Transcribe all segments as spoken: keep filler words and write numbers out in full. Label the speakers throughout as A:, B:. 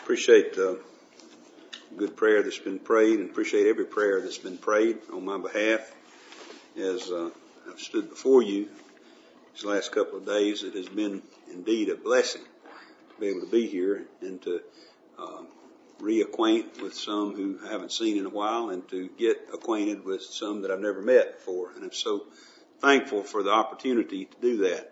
A: appreciate the good prayer that's been prayed, and appreciate every prayer that's been prayed on my behalf. As uh, I've stood before you these last couple of days, it has been indeed a blessing to be able to be here and to uh, reacquaint with some who I haven't seen in a while, and to get acquainted with some that I've never met before. And I'm so thankful for the opportunity to do that.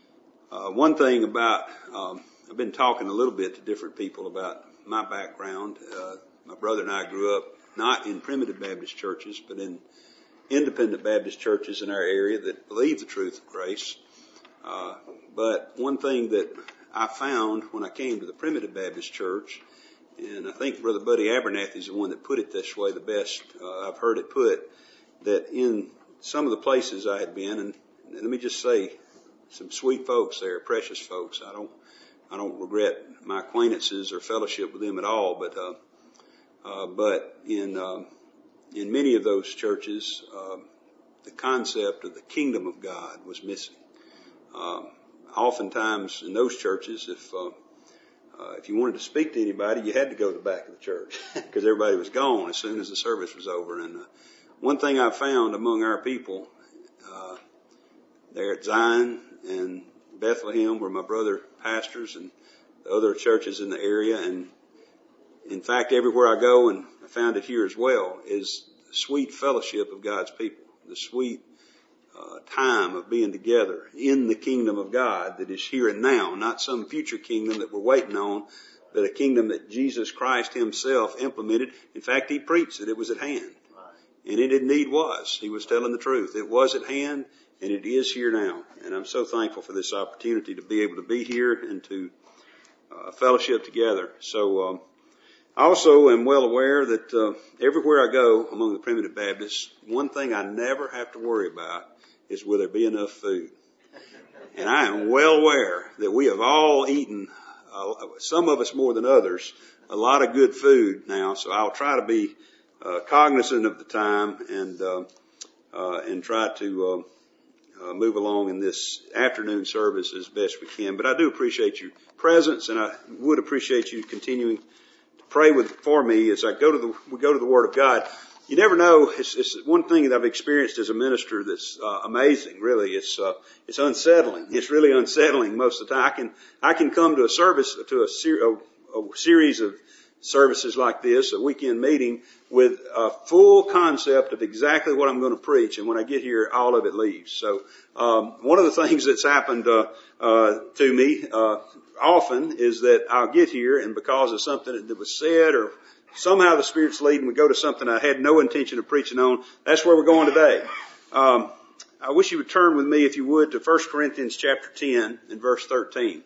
A: Uh, one thing about, um, I've been talking a little bit to different people about my background. Uh, my brother and I grew up not in primitive Baptist churches, but in independent Baptist churches in our area that believe the truth of grace. Uh, but one thing that I found when I came to the primitive Baptist church, and I think Brother Buddy Abernathy is the one that put it this way the best uh, I've heard it put, that in some of the places I had been, and, and let me just say, some sweet folks there, precious folks. I don't, I don't regret my acquaintances or fellowship with them at all. But, uh, uh, but in, uh, in many of those churches, uh, the concept of the kingdom of God was missing. Uh, oftentimes in those churches, if, uh, uh, if you wanted to speak to anybody, you had to go to the back of the church because everybody was gone as soon as the service was over. And, uh, one thing I found among our people, uh, there at Zion and Bethlehem, where my brother pastors, and the other churches in the area, and in fact everywhere I go, and I found it here as well, is the sweet fellowship of God's people, the sweet uh, time of being together in the kingdom of God that is here and now, not some future kingdom that we're waiting on, but a kingdom that Jesus Christ himself implemented. In fact, he preached that it was at hand. And it indeed was. He was telling the truth. It was at hand, and it is here now. And I'm so thankful for this opportunity to be able to be here and to uh, fellowship together. So um, I also am well aware that uh, everywhere I go among the primitive Baptists, one thing I never have to worry about is will there be enough food. And I am well aware that we have all eaten, uh, some of us more than others, a lot of good food now. So I'll try to be Uh, cognizant of the time and uh, uh, and try to uh, uh, move along in this afternoon service as best we can. But I do appreciate your presence, and I would appreciate you continuing to pray with for me as I go to the we go to the Word of God. You never know. It's, it's one thing that I've experienced as a minister that's uh, amazing. Really, it's uh, it's unsettling. It's really unsettling most of the time. I can I can come to a service to a, ser- a, a series of services like this, a weekend meeting, with a full concept of exactly what I'm going to preach, and when I get here, all of it leaves. So um, one of the things that's happened uh, uh, to me uh, often is that I'll get here, and because of something that was said or somehow the Spirit's leading, we go to something I had no intention of preaching on. That's where we're going today. Um, I wish you would turn with me, if you would, to First Corinthians chapter ten and verse thirteen.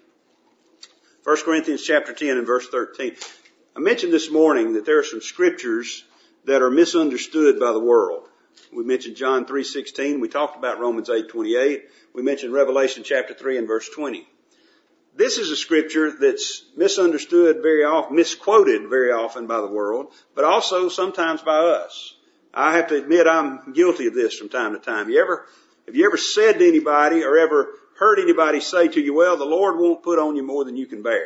A: First Corinthians chapter ten and verse thirteen. I mentioned this morning that there are some scriptures that are misunderstood by the world. We mentioned John three sixteen. We talked about Romans eight twenty-eight. We mentioned Revelation chapter three and verse twenty. This is a scripture that's misunderstood very often, misquoted very often by the world, but also sometimes by us. I have to admit I'm guilty of this from time to time. You ever, have you ever said to anybody or ever heard anybody say to you, well, the Lord won't put on you more than you can bear?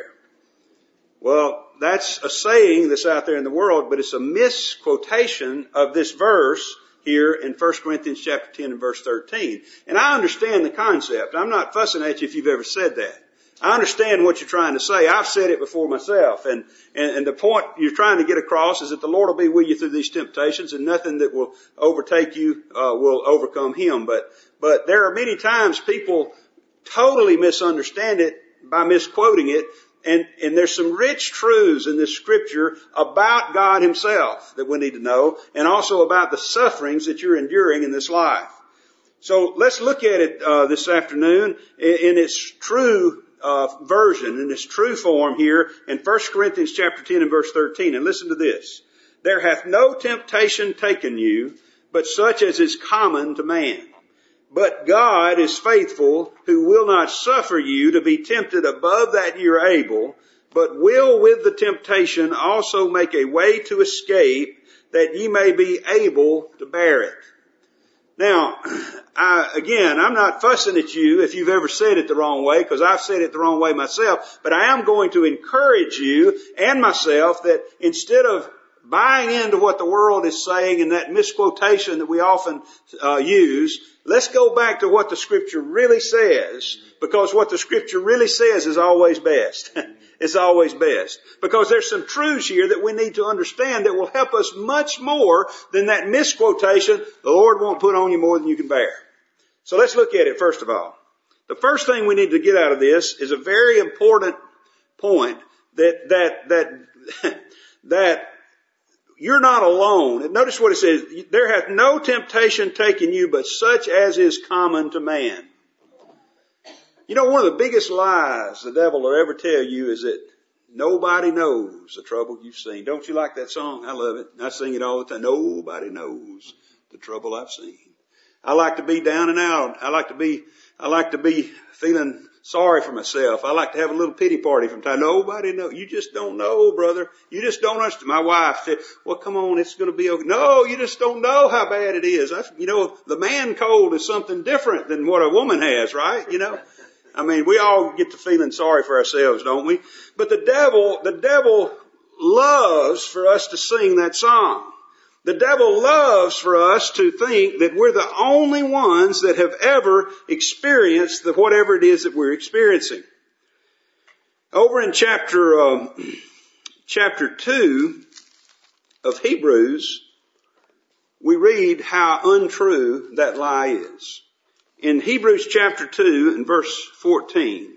A: Well, that's a saying that's out there in the world, but it's a misquotation of this verse here in First Corinthians chapter ten and verse thirteen. And I understand the concept. I'm not fussing at you if you've ever said that. I understand what you're trying to say. I've said it before myself. And, and, and the point you're trying to get across is that the Lord will be with you through these temptations, and nothing that will overtake you uh, will overcome Him. But, but there are many times people totally misunderstand it by misquoting it. And, and there's some rich truths in this scripture about God himself that we need to know, and also about the sufferings that you're enduring in this life. So let's look at it uh, this afternoon in, in its true uh, version, in its true form here in First Corinthians chapter ten and verse thirteen. And listen to this. There hath no temptation taken you, but such as is common to man. But God is faithful, who will not suffer you to be tempted above that you are able, but will with the temptation also make a way to escape, that ye may be able to bear it. Now, I, again, I'm not fussing at you if you've ever said it the wrong way, because I've said it the wrong way myself, but I am going to encourage you and myself that instead of buying into what the world is saying and that misquotation that we often uh, use, let's go back to what the Scripture really says, because what the Scripture really says is always best. It's always best. Because there's some truths here that we need to understand that will help us much more than that misquotation, the Lord won't put on you more than you can bear. So let's look at it first of all. The first thing we need to get out of this is a very important point that, that, that, that you're not alone. And notice what it says. There hath no temptation taken you but such as is common to man. You know, one of the biggest lies the devil will ever tell you is that nobody knows the trouble you've seen. Don't you like that song? I love it. I sing it all the time. Nobody knows the trouble I've seen. I like to be down and out. I like to be, I like to be feeling sorry for myself. I like to have a little pity party from time. Nobody knows. You just don't know, brother. You just don't understand. My wife said, well, come on, it's going to be okay. No, you just don't know how bad it is. I, you know, the man cold is something different than what a woman has, right? You know, I mean, we all get to feeling sorry for ourselves, don't we? But the devil, the devil loves for us to sing that song. The devil loves for us to think that we're the only ones that have ever experienced the whatever it is that we're experiencing. Over in chapter um, chapter two of Hebrews, we read how untrue that lie is. In Hebrews chapter two and verse fourteen.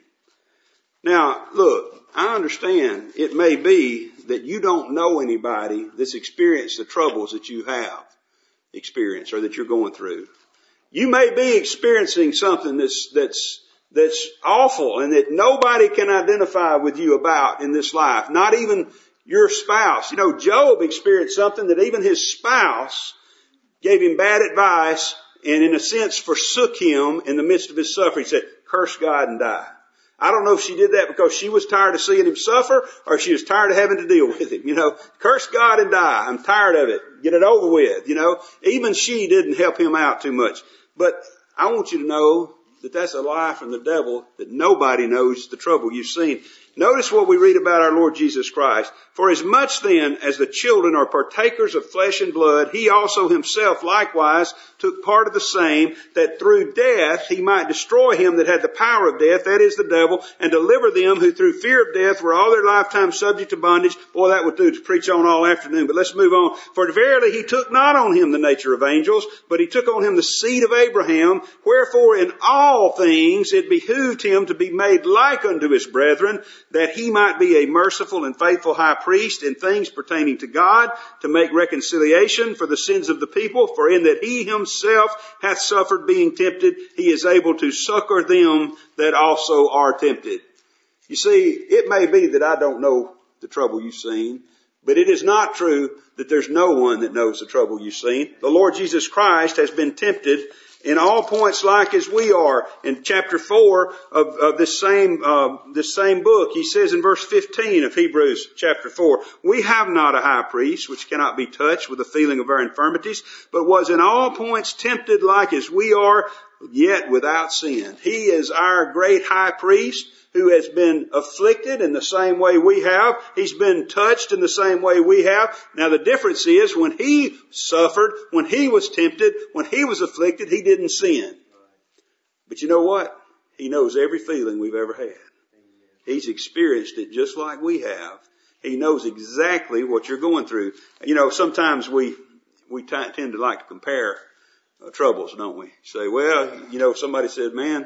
A: Now, look, I understand it may be that you don't know anybody that's experienced the troubles that you have experienced or that you're going through. You may be experiencing something that's, that's, that's awful and that nobody can identify with you about in this life. Not even your spouse. You know, Job experienced something that even his spouse gave him bad advice and in a sense forsook him in the midst of his suffering. He said, curse God and die. I don't know if she did that because she was tired of seeing him suffer or she was tired of having to deal with him. You know, curse God and die. I'm tired of it. Get it over with. You know, even she didn't help him out too much. But I want you to know that that's a lie from the devil, that nobody knows the trouble you've seen. Notice what we read about our Lord Jesus Christ. For as much then as the children are partakers of flesh and blood, he also himself likewise took part of the same, that through death he might destroy him that had the power of death, that is the devil, and deliver them who through fear of death were all their lifetime subject to bondage. Boy, that would do to preach on all afternoon, but let's move on. For verily he took not on him the nature of angels, but he took on him the seed of Abraham. Wherefore in all things it behooved him to be made like unto his brethren, that he might be a merciful and faithful high priest in things pertaining to God, to make reconciliation for the sins of the people. For in that he himself hath suffered being tempted, he is able to succor them that also are tempted. You see, it may be that I don't know the trouble you've seen, but it is not true that there's no one that knows the trouble you've seen. The Lord Jesus Christ has been tempted in all points like as we are. In chapter four of, of this same, uh, this same book, he says in verse fifteen of Hebrews chapter four, we have not a high priest which cannot be touched with the feeling of our infirmities, but was in all points tempted like as we are, yet without sin. He is our great high priest who has been afflicted in the same way we have. He's been touched in the same way we have. Now the difference is when he suffered, when he was tempted, when he was afflicted, he didn't sin. But you know what? He knows every feeling we've ever had. He's experienced it just like we have. He knows exactly what you're going through. You know, sometimes we, we t- tend to like to compare uh, troubles, don't we? Say, well, you know, somebody said, man,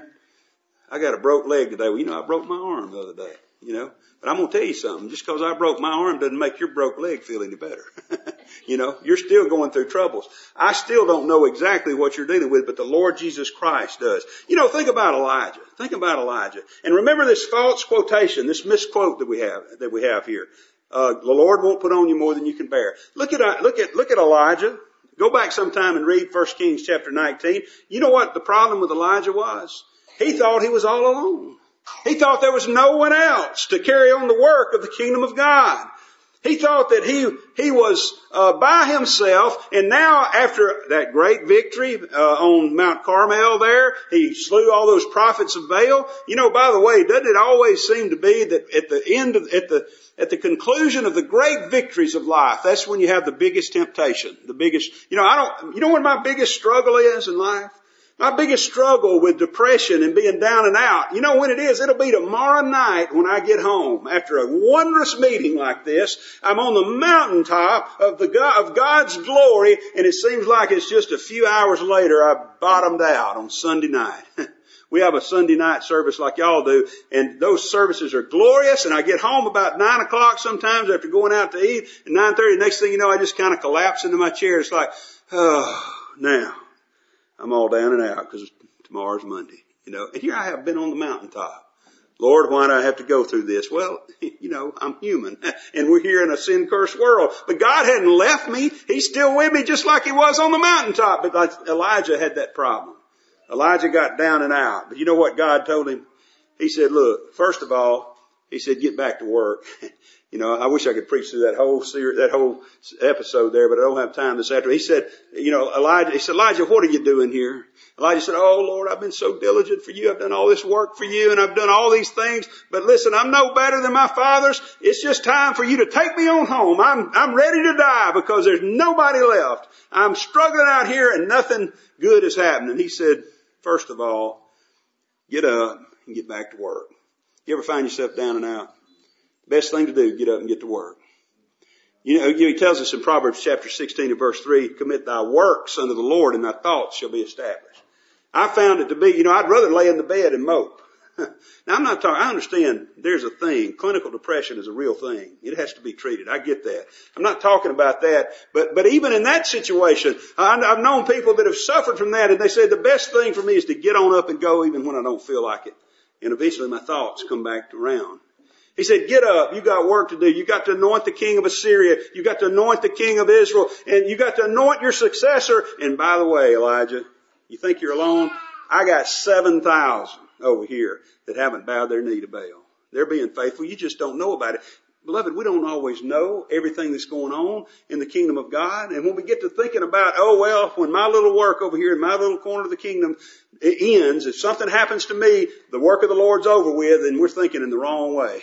A: I got a broke leg today. Well, you know, I broke my arm the other day, you know. But I'm going to tell you something. Just because I broke my arm doesn't make your broke leg feel any better. You know, you're still going through troubles. I still don't know exactly what you're dealing with, but the Lord Jesus Christ does. You know, think about Elijah. Think about Elijah. And remember this false quotation, this misquote that we have, that we have here. Uh, the Lord won't put on you more than you can bear. Look at, look at, look at Elijah. Go back sometime and read First Kings chapter nineteen. You know what the problem with Elijah was? He thought he was all alone. He thought there was no one else to carry on the work of the kingdom of God. He thought that he he was uh, by himself, and now after that great victory uh, on Mount Carmel there, he slew all those prophets of Baal. You know, by the way, doesn't it always seem to be that at the end of, at the at the conclusion of the great victories of life, that's when you have the biggest temptation, the biggest, you know, I don't, you know what my biggest struggle is in life? My biggest struggle with depression and being down and out, you know when it is? It'll be tomorrow night when I get home after a wondrous meeting like this. I'm on the mountaintop of the God, of God's glory, and it seems like it's just a few hours later I bottomed out on Sunday night. We have a Sunday night service like y'all do, and those services are glorious, and I get home about nine o'clock sometimes after going out to eat, and nine thirty, next thing you know, I just kind of collapse into my chair. It's like, oh, now I'm all down and out because tomorrow's Monday, you know. And here I have been on the mountaintop. Lord, why do I have to go through this? Well, you know, I'm human, and we're here in a sin-cursed world. But God hadn't left me. He's still with me just like he was on the mountaintop. But like Elijah had that problem. Elijah got down and out. But you know what God told him? He said, look, first of all, he said, get back to work. You know, I wish I could preach through that whole series, that whole episode there, but I don't have time this afternoon. He said, you know, Elijah, he said, Elijah, what are you doing here? Elijah said, oh Lord, I've been so diligent for you. I've done all this work for you and I've done all these things. But listen, I'm no better than my fathers. It's just time for you to take me on home. I'm, I'm ready to die because there's nobody left. I'm struggling out here and nothing good is happening. He said, first of all, get up and get back to work. You ever find yourself down and out? Best thing to do, get up and get to work. You know, he tells us in Proverbs chapter sixteen and verse three, commit thy works unto the Lord and thy thoughts shall be established. I found it to be, you know, I'd rather lay in the bed and mope. Now I'm not talking, I understand there's a thing. Clinical depression is a real thing. It has to be treated. I get that. I'm not talking about that. But, but even in that situation, I, I've known people that have suffered from that and they say the best thing for me is to get on up and go even when I don't feel like it. And eventually my thoughts come back around. He said, get up. You got work to do. You got to anoint the king of Assyria. You got to anoint the king of Israel. And you got to anoint your successor. And by the way, Elijah, you think you're alone? I got seven thousand over here that haven't bowed their knee to Baal. They're being faithful. You just don't know about it. Beloved, we don't always know everything that's going on in the kingdom of God. And when we get to thinking about, oh, well, when my little work over here in my little corner of the kingdom ends, if something happens to me, the work of the Lord's over with, and we're thinking in the wrong way.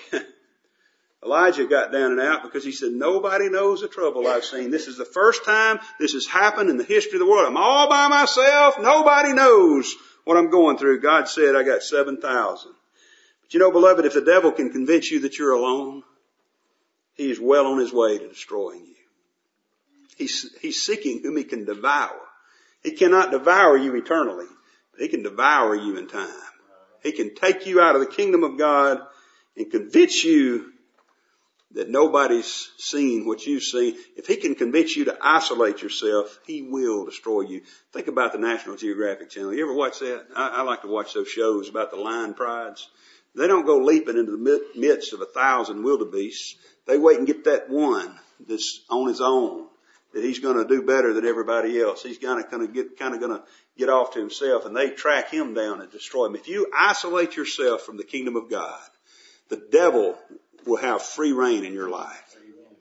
A: Elijah got down and out because he said, nobody knows the trouble I've seen. This is the first time this has happened in the history of the world. I'm all by myself. Nobody knows what I'm going through. God said, I got seven thousand. But you know, beloved, if the devil can convince you that you're alone, he is well on his way to destroying you. He's, he's seeking whom he can devour. He cannot devour you eternally, but he can devour you in time. He can take you out of the kingdom of God and convince you that nobody's seen what you've seen. If he can convince you to isolate yourself, he will destroy you. Think about the National Geographic Channel. You ever watch that? I, I like to watch those shows about the lion prides. They don't go leaping into the midst of a thousand wildebeests. They wait and get that one that's on his own, that he's going to do better than everybody else. He's kind of going to get, kind of going to get off to himself, and they track him down and destroy him. If you isolate yourself from the kingdom of God, the devil will have free reign in your life.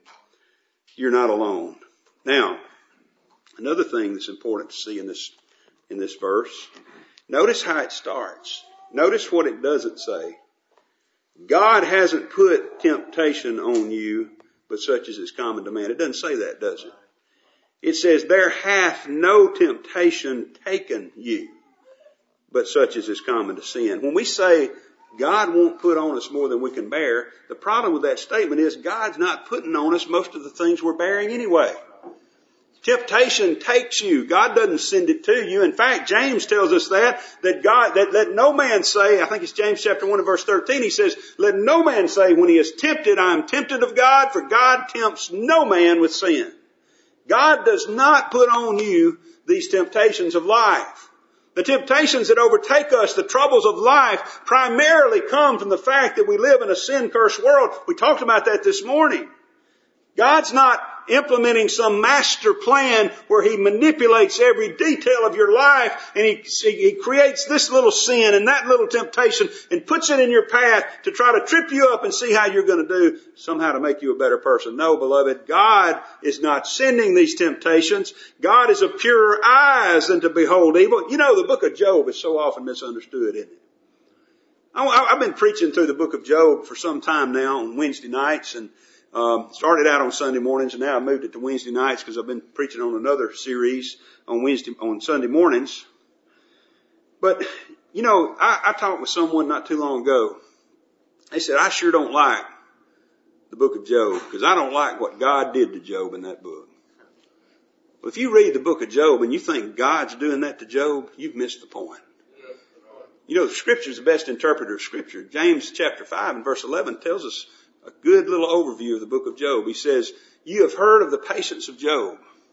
A: You're not alone. Now, another thing that's important to see in this, in this verse, notice how it starts. Notice what it doesn't say. God hasn't put temptation on you, but such as is common to man. It doesn't say that, does it? It says, there hath no temptation taken you, but such as is common to sin. When we say God won't put on us more than we can bear, the problem with that statement is God's not putting on us most of the things we're bearing anyway. Temptation takes you. God doesn't send it to you. In fact, James tells us that, that God, that let no man say, I think it's James chapter one and verse thirteen, he says, let no man say when he is tempted, I am tempted of God, for God tempts no man with sin. God does not put on you these temptations of life. The temptations that overtake us, the troubles of life, primarily come from the fact that we live in a sin-cursed world. We talked about that this morning. God's not implementing some master plan where he manipulates every detail of your life, and he, he creates this little sin and that little temptation and puts it in your path to try to trip you up and see how you're going to do somehow to make you a better person. No, beloved, God is not sending these temptations. God is of purer eyes than to behold evil. You know, the book of Job is so often misunderstood, isn't it? I've been preaching through the book of Job for some time now on Wednesday nights, and um, started out on Sunday mornings, and now I moved it to Wednesday nights because I've been preaching on another series on Wednesday on Sunday mornings. But you know, I, I talked with someone not too long ago. They said, "I sure don't like the book of Job because I don't like what God did to Job in that book." Well, if you read the book of Job and you think God's doing that to Job, you've missed the point. You know, the Scripture is the best interpreter of Scripture. James chapter five and verse eleven tells us a good little overview of the book of Job. He says, "You have heard of the patience of Job,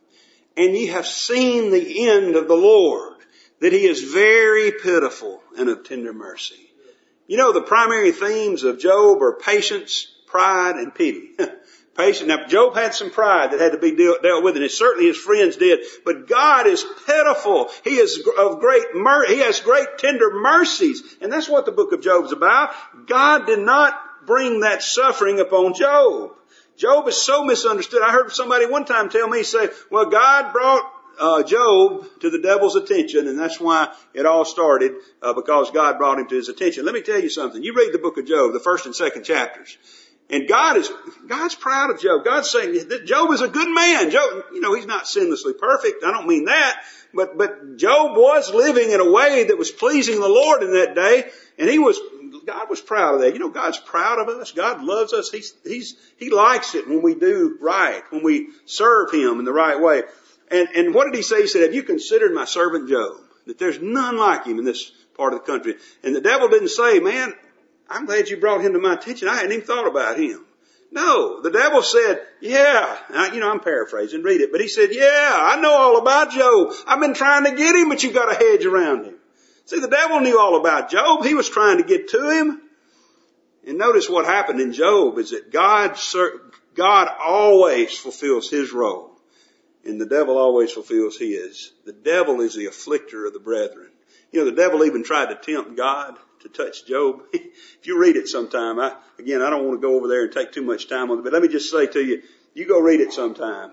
A: and ye have seen the end of the Lord, that he is very pitiful and of tender mercy." You know, the primary themes of Job are patience, pride, and pity. Patience. Now, Job had some pride that had to be dealt, dealt with, and it certainly his friends did. But God is pitiful. He is of great mer- He has great tender mercies, and that's what the book of Job is about. God did not bring that suffering upon Job. Job is so misunderstood. I heard somebody one time tell me, say, "Well, God brought uh, Job to the devil's attention, and that's why it all started uh, because God brought him to his attention." Let me tell you something. You read the book of Job, the first and second chapters. And God is, God's proud of Job. God's saying that Job is a good man. Job, you know, he's not sinlessly perfect. I don't mean that. But, but Job was living in a way that was pleasing the Lord in that day. And he was, God was proud of that. You know, God's proud of us. God loves us. He's, he's, He likes it when we do right, when we serve Him in the right way. And, and what did He say? He said, "Have you considered my servant Job? That there's none like him in this part of the country." And the devil didn't say, "Man, I'm glad you brought him to my attention. I hadn't even thought about him." No, the devil said, "Yeah." Now, you know, I'm paraphrasing. Read it. But he said, "Yeah, I know all about Job. I've been trying to get him, but you've got a hedge around him." See, the devil knew all about Job. He was trying to get to him. And notice what happened in Job is that God, God always fulfills His role. And the devil always fulfills his. The devil is the afflicter of the brethren. You know, the devil even tried to tempt God to touch Job. If you read it sometime, I, again, I don't want to go over there and take too much time on it, but let me just say to you, you go read it sometime.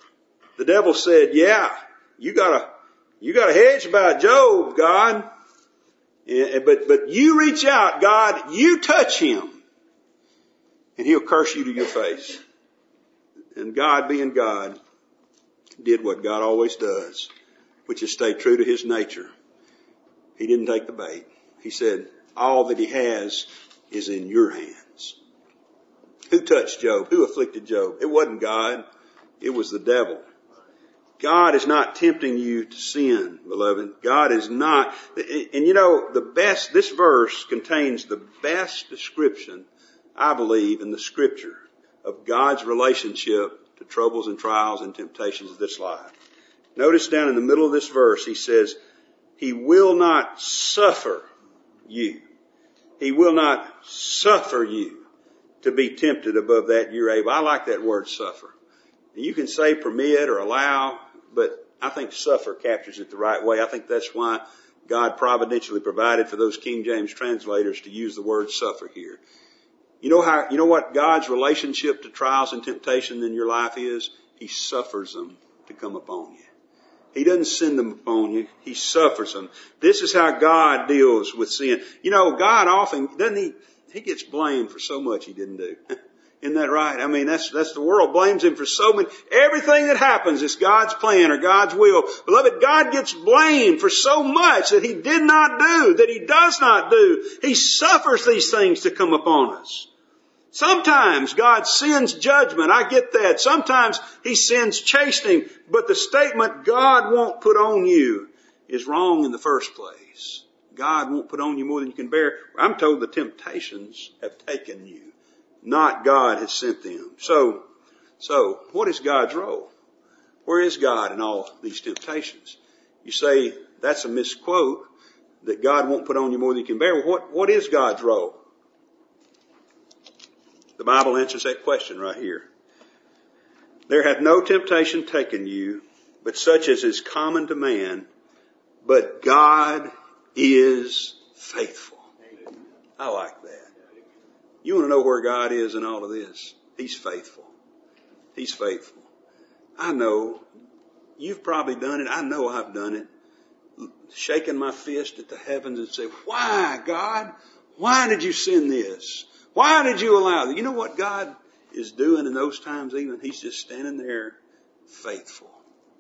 A: The devil said, "Yeah, you got a, you got a hedge about Job, God. Yeah, but, but you reach out, God, you touch him, and he'll curse you to your face." And God, being God, did what God always does, which is stay true to His nature. He didn't take the bait. He said, "All that He has is in your hands." Who touched Job? Who afflicted Job? It wasn't God. It was the devil. God is not tempting you to sin, beloved. God is not. And you know, the best, this verse contains the best description, I believe, in the Scripture of God's relationship to troubles and trials and temptations of this life. Notice down in the middle of this verse, He says, He will not suffer you. He will not suffer you to be tempted above that you're able. I like that word, suffer. And you can say permit or allow, but I think suffer captures it the right way. I think that's why God providentially provided for those King James translators to use the word suffer here. You know how, you know what God's relationship to trials and temptation in your life is? He suffers them to come upon you. He doesn't send them upon you. He suffers them. This is how God deals with sin. You know, God often, doesn't He, He gets blamed for so much He didn't do. Isn't that right? I mean, that's, that's the world blames Him for so many, everything that happens is God's plan or God's will. Beloved, God gets blamed for so much that He did not do, that He does not do. He suffers these things to come upon us. Sometimes God sends judgment. I get that. Sometimes He sends chastening. But the statement, God won't put on you, is wrong in the first place. God won't put on you more than you can bear. I'm told the temptations have taken you, not God has sent them. So, so what is God's role? Where is God in all these temptations? You say that's a misquote, that God won't put on you more than you can bear. Well, what, what is God's role? The Bible answers that question right here. There hath no temptation taken you, but such as is common to man. But God is faithful. I like that. You want to know where God is in all of this? He's faithful. He's faithful. I know. You've probably done it. I know I've done it. Shaking my fist at the heavens and say, why, God? Why did you send this? Why did you allow that? You know what God is doing in those times even? He's just standing there faithful.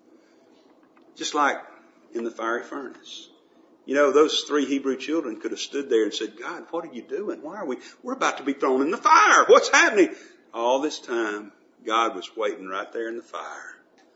A: Just like in the fiery furnace. You know, those three Hebrew children could have stood there and said, God, what are you doing? Why are we? We're about to be thrown in the fire. What's happening? All this time, God was waiting right there in the fire.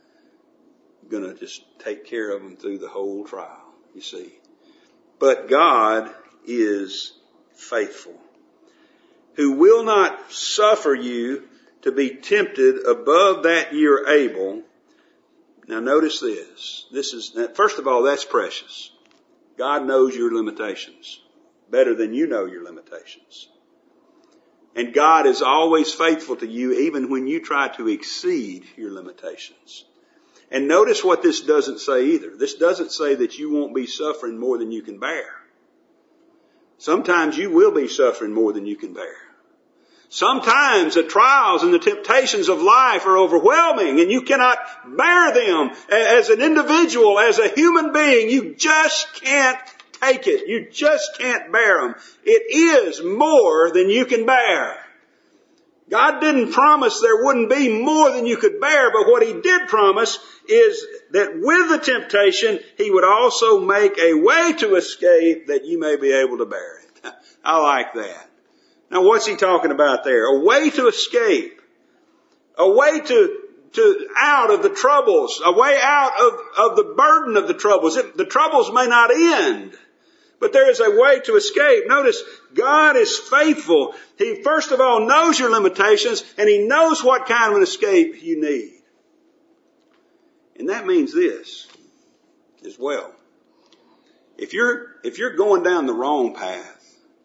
A: Going to just take care of them through the whole trial, you see. But God is faithful, who will not suffer you to be tempted above that you're able. Now notice this. This is, first of all, that's precious. God knows your limitations better than you know your limitations. And God is always faithful to you even when you try to exceed your limitations. And notice what this doesn't say either. This doesn't say that you won't be suffering more than you can bear. Sometimes you will be suffering more than you can bear. Sometimes the trials and the temptations of life are overwhelming and you cannot bear them as an individual, as a human being. You just can't take it. You just can't bear them. It is more than you can bear. God didn't promise there wouldn't be more than you could bear, but what He did promise is that with the temptation, He would also make a way to escape that you may be able to bear it. I like that. Now what's He talking about there? A way to escape. A way to, to out of the troubles. A way out of, of the burden of the troubles. It, the troubles may not end. But there is a way to escape. Notice, God is faithful. He first of all knows your limitations and He knows what kind of an escape you need. And that means this as well. If you're, if you're going down the wrong path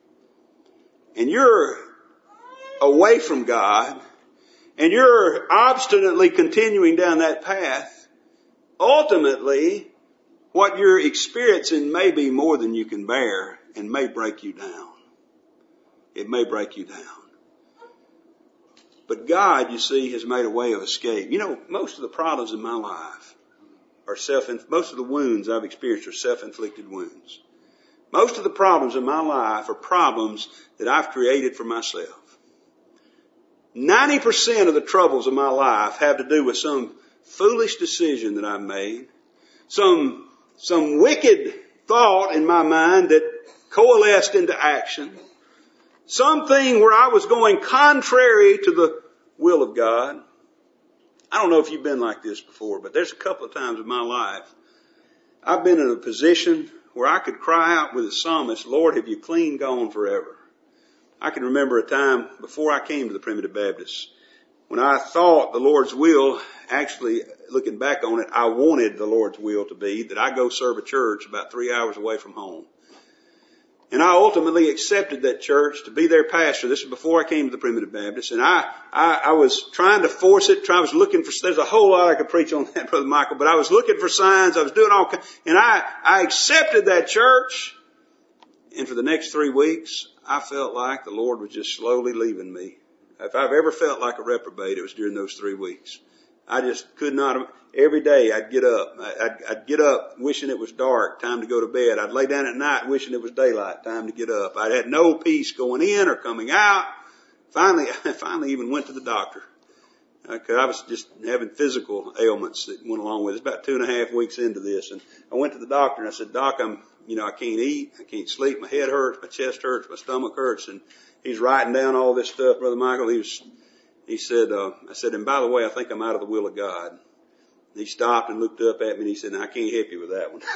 A: and you're away from God and you're obstinately continuing down that path, ultimately what you're experiencing may be more than you can bear and may break you down. It may break you down. But God, you see, has made a way of escape. You know, most of the problems in my life are self, most of the wounds I've experienced are self-inflicted wounds. Most of the problems in my life are problems that I've created for myself. ninety percent of the troubles of my life have to do with some foolish decision that I made, some Some wicked thought in my mind that coalesced into action. Something where I was going contrary to the will of God. I don't know if you've been like this before, but there's a couple of times in my life I've been in a position where I could cry out with the psalmist, Lord, have you clean gone forever? I can remember a time before I came to the Primitive Baptists when I thought the Lord's will, actually looking back on it, I wanted the Lord's will to be that I go serve a church about three hours away from home. And I ultimately accepted that church to be their pastor. This is before I came to the Primitive Baptist. And I, I, I was trying to force it. I was looking for, there's a whole lot I could preach on that, Brother Michael, but I was looking for signs. I was doing all, and I, I accepted that church. And for the next three weeks, I felt like the Lord was just slowly leaving me. If I've ever felt like a reprobate, it was during those three weeks. I just could not, every day I'd get up. I'd, I'd get up wishing it was dark, time to go to bed. I'd lay down at night wishing it was daylight, time to get up. I had no peace going in or coming out. Finally, I finally even went to the doctor. Because I was just having physical ailments that went along with it. It's about two and a half weeks into this. And I went to the doctor and I said, Doc, I'm, you know, I can't eat. I can't sleep. My head hurts. My chest hurts. My stomach hurts. And he's writing down all this stuff, Brother Michael. He was, he said, uh, I said, and by the way, I think I'm out of the will of God. And he stopped and looked up at me and he said, I can't help you with that one.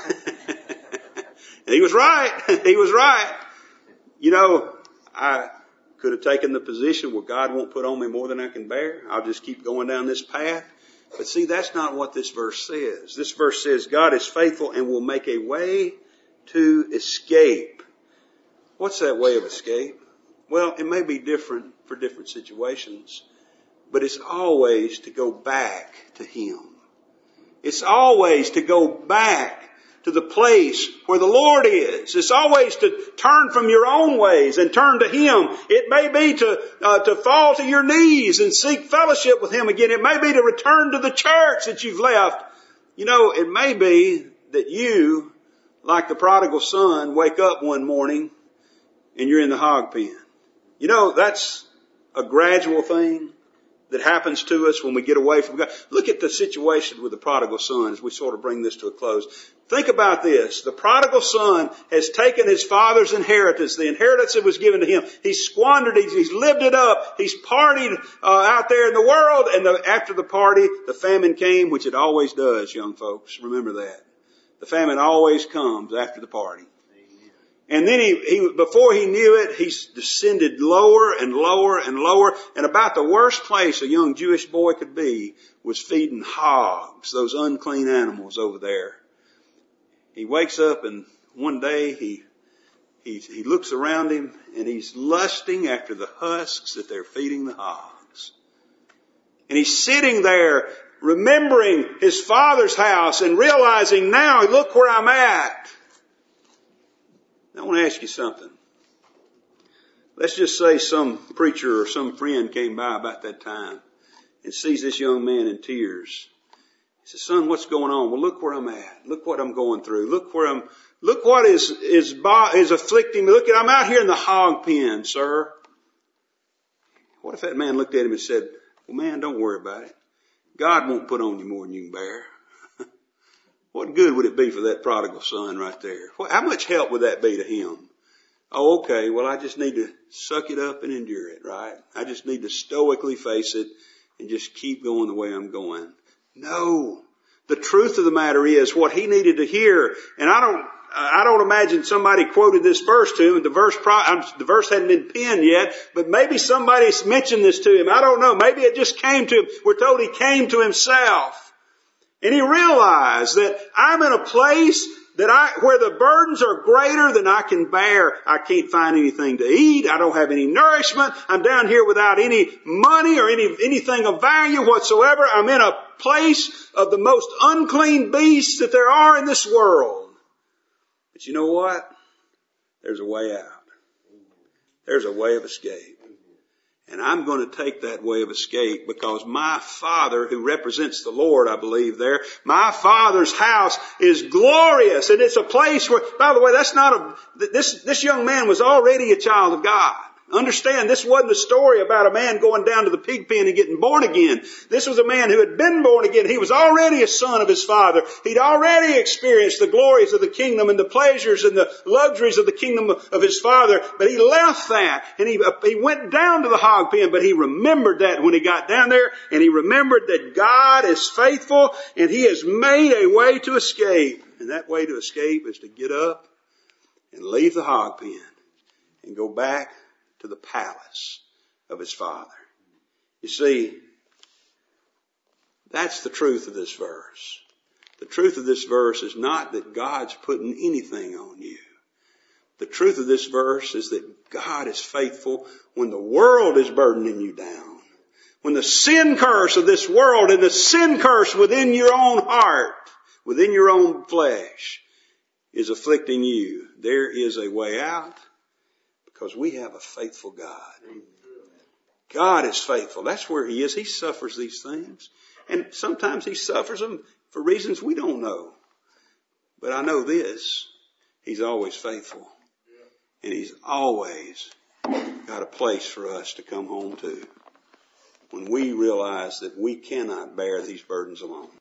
A: And he was right. He was right. You know, I could have taken the position where God won't put on me more than I can bear. I'll just keep going down this path. But see, that's not what this verse says. This verse says God is faithful and will make a way to escape. What's that way of escape? Well, it may be different for different situations. but it's always to go back to Him. It's always to go back to the place where the Lord is. It's always to turn from your own ways and turn to Him. It may be to uh, to fall to your knees and seek fellowship with Him again. It may be to return to the church that you've left. You know, it may be that you, like the prodigal son, wake up one morning and you're in the hog pen. You know, that's a gradual thing that happens to us when we get away from God. Look at the situation with the prodigal son as we sort of bring this to a close. Think about this. The prodigal son has taken his father's inheritance, the inheritance that was given to him. He's squandered it. He's lived it up. He's partied uh, out there in the world. And the, after the party, the famine came, which it always does, young folks. Remember that. The famine always comes after the party. And then he, he, before he knew it, he's descended lower and lower and lower. And about the worst place a young Jewish boy could be was feeding hogs, those unclean animals over there. He wakes up and one day he, he, he looks around him and he's lusting after the husks that they're feeding the hogs. And he's sitting there remembering his father's house and realizing now, look where I'm at. I want to ask you something. Let's just say some preacher or some friend came by about that time and sees this young man in tears. He says, son, what's going on? Well, look where I'm at. Look what I'm going through. Look where I'm, look what is, is, is afflicting me. Look at, I'm out here in the hog pen, sir. What if that man looked at him and said, well, man, don't worry about it. God won't put on you more than you can bear. What good would it be for that prodigal son right there? How much help would that be to him? Oh, okay, well, I just need to suck it up and endure it, right? I just need to stoically face it and just keep going the way I'm going. No. The truth of the matter is what he needed to hear, and I don't, I don't imagine somebody quoted this verse to him. The verse, the verse hadn't been penned yet, but maybe somebody's mentioned this to him. I don't know. Maybe it just came to him. We're told he came to himself. And he realized that I'm in a place that I, where the burdens are greater than I can bear. I can't find anything to eat. I don't have any nourishment. I'm down here without any money or any, anything of value whatsoever. I'm in a place of the most unclean beasts that there are in this world. But you know what? There's a way out. There's a way of escape. And I'm going to take that way of escape because my Father, who represents the Lord, I believe there, my Father's house is glorious. And it's a place where, by the way, that's not a, this, this young man was already a child of God. Understand, this wasn't a story about a man going down to the pig pen and getting born again. This was a man who had been born again. He was already a son of his father. He'd already experienced the glories of the kingdom and the pleasures and the luxuries of the kingdom of his father. But he left that and he, he went down to the hog pen, but he remembered that when he got down there, and he remembered that God is faithful and He has made a way to escape. And that way to escape is to get up and leave the hog pen and go back to the palace of his father. You see, that's the truth of this verse. The truth of this verse is not that God's putting anything on you. The truth of this verse is that God is faithful when the world is burdening you down. When the sin curse of this world and the sin curse within your own heart, within your own flesh, is afflicting you, there is a way out. Because we have a faithful God. God is faithful. That's where He is. He suffers these things. And sometimes He suffers them for reasons we don't know. But I know this. He's always faithful. And He's always got a place for us to come home to when we realize that we cannot bear these burdens alone.